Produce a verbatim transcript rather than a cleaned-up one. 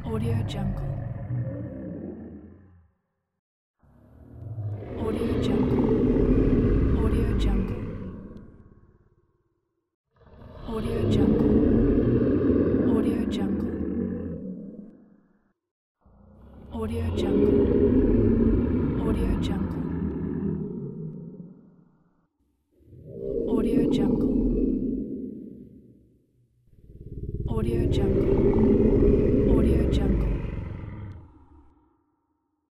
Audio Jungle. Audio Jungle. Audio Jungle. Audio Jungle. Audio Jungle. Audio Jungle. Audio Jungle. Audio Jungle. Audio Jungle.